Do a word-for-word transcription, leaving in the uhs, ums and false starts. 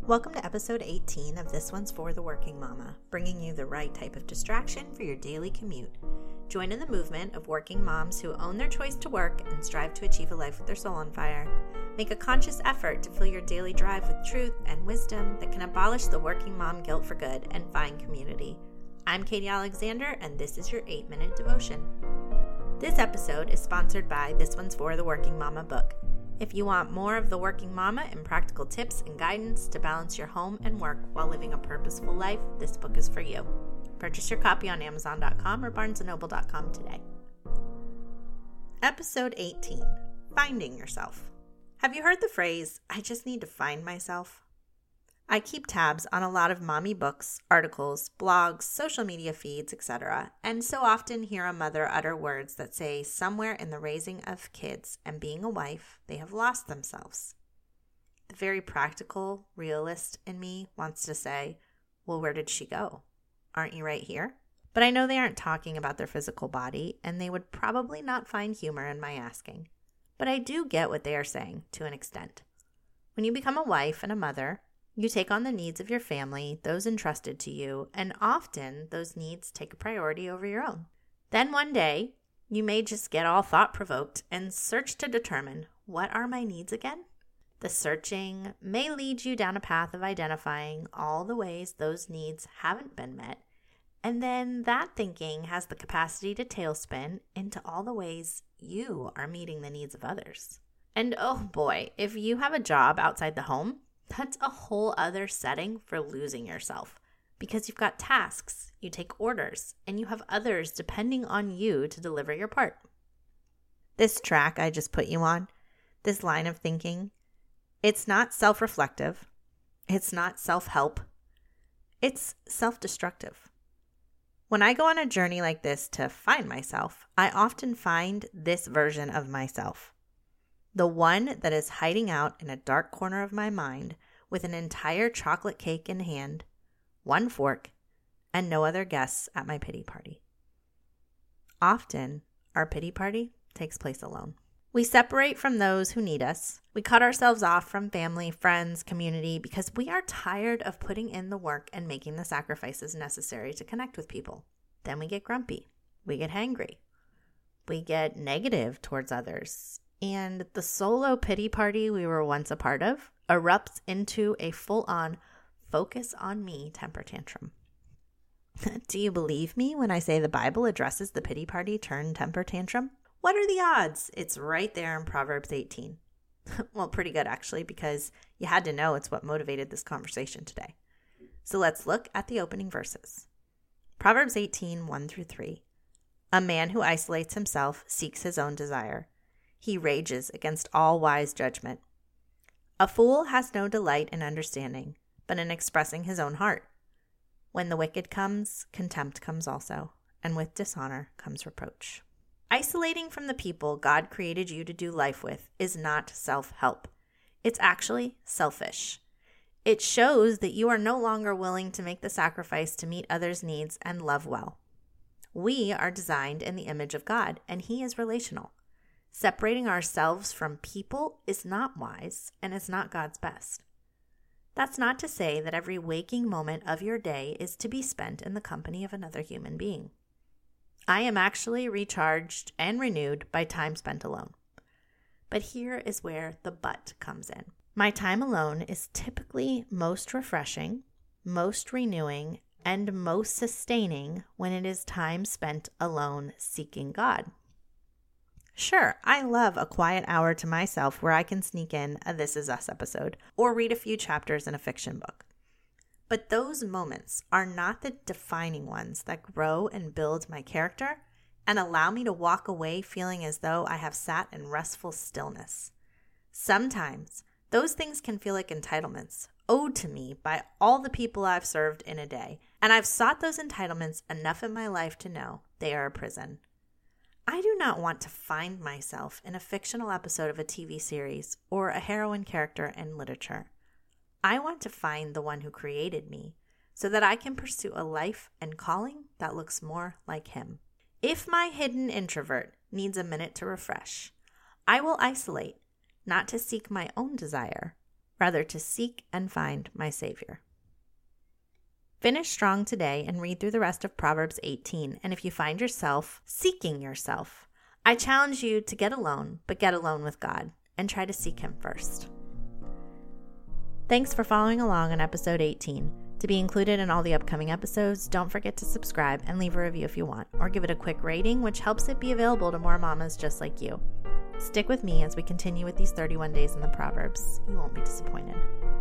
Welcome to episode eighteen of This One's for the Working Mama, bringing you the right type of distraction for your daily commute. Join in the movement of working moms who own their choice to work and strive to achieve a life with their soul on fire. Make a conscious effort to fill your daily drive with truth and wisdom that can abolish the working mom guilt for good and find community. I'm Katie Alexander, and this is your eight-minute devotion. This episode is sponsored by This One's for the Working Mama book. If you want more of the working mama and practical tips and guidance to balance your home and work while living a purposeful life, this book is for you. Purchase your copy on amazon dot com or barnes and noble dot com today. Episode eighteen, Finding Yourself. Have you heard the phrase, I just need to find myself? I keep tabs on a lot of mommy books, articles, blogs, social media feeds, et cetera, and so often hear a mother utter words that say somewhere in the raising of kids and being a wife, they have lost themselves. The very practical realist in me wants to say, well, where did she go? Aren't you right here? But I know they aren't talking about their physical body, and they would probably not find humor in my asking. But I do get what they are saying to an extent. When you become a wife and a mother, you take on the needs of your family, those entrusted to you, and often those needs take a priority over your own. Then one day, you may just get all thought-provoked and search to determine, what are my needs again? The searching may lead you down a path of identifying all the ways those needs haven't been met, and then that thinking has the capacity to tailspin into all the ways you are meeting the needs of others. And oh boy, if you have a job outside the home, that's a whole other setting for losing yourself because you've got tasks, you take orders, and you have others depending on you to deliver your part. This track I just put you on, this line of thinking, it's not self-reflective, it's not self-help, it's self-destructive. When I go on a journey like this to find myself, I often find this version of myself. The one that is hiding out in a dark corner of my mind with an entire chocolate cake in hand, one fork, and no other guests at my pity party. Often, our pity party takes place alone. We separate from those who need us. We cut ourselves off from family, friends, community because we are tired of putting in the work and making the sacrifices necessary to connect with people. Then we get grumpy. We get hangry. We get negative towards others. And the solo pity party we were once a part of erupts into a full-on focus on me temper tantrum. Do you believe me when I say the Bible addresses the pity party turned temper tantrum? What are the odds? It's right there in Proverbs eighteen. Well, pretty good actually, because you had to know it's what motivated this conversation today. So let's look at the opening verses. Proverbs eighteen, one through three. A man who isolates himself seeks his own desire. He rages against all wise judgment. A fool has no delight in understanding, but in expressing his own heart. When the wicked comes, contempt comes also, and with dishonor comes reproach. Isolating from the people God created you to do life with is not self-help. It's actually selfish. It shows that you are no longer willing to make the sacrifice to meet others' needs and love well. We are designed in the image of God, and He is relational. Separating ourselves from people is not wise and is not God's best. That's not to say that every waking moment of your day is to be spent in the company of another human being. I am actually recharged and renewed by time spent alone. But here is where the but comes in. My time alone is typically most refreshing, most renewing, and most sustaining when it is time spent alone seeking God. Sure, I love a quiet hour to myself where I can sneak in a This Is Us episode or read a few chapters in a fiction book. But those moments are not the defining ones that grow and build my character and allow me to walk away feeling as though I have sat in restful stillness. Sometimes those things can feel like entitlements owed to me by all the people I've served in a day, and I've sought those entitlements enough in my life to know they are a prison. I do not want to find myself in a fictional episode of a T V series or a heroine character in literature. I want to find the one who created me so that I can pursue a life and calling that looks more like Him. If my hidden introvert needs a minute to refresh, I will isolate, not to seek my own desire, rather to seek and find my Savior. Finish strong today and read through the rest of Proverbs eighteen. And if you find yourself seeking yourself, I challenge you to get alone, but get alone with God and try to seek Him first. Thanks for following along on episode eighteen. To be included in all the upcoming episodes, don't forget to subscribe and leave a review if you want, or give it a quick rating, which helps it be available to more mamas just like you. Stick with me as we continue with these thirty-one days in the Proverbs. You won't be disappointed.